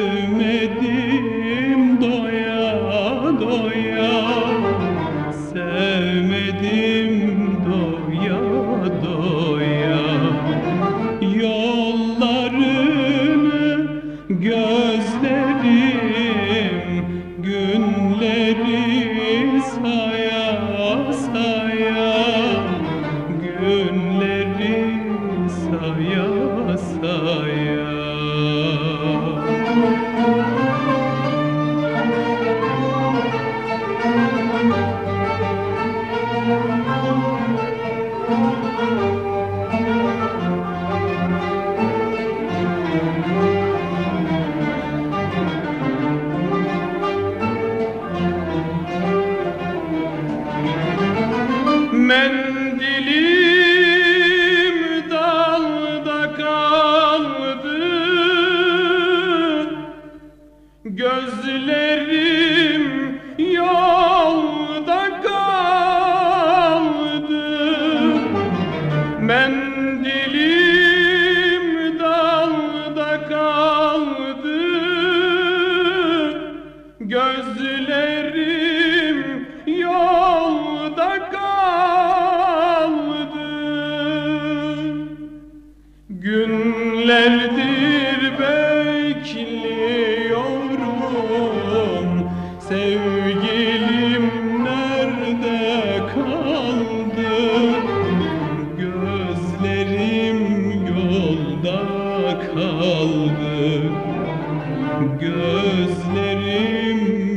sevmedim doya doya, sevmedim doya doya. Yollarını gözlerim günleri saya saya, günleri saya saya. Mendilim dalda kaldı, gözlerim yolda kaldı. Mendilim dalda kaldı, gözlerim yolda kaldı. Günlerdir bekliyorum, sevgilim nerede kaldı? Gözlerim yolda kaldı, gözlerim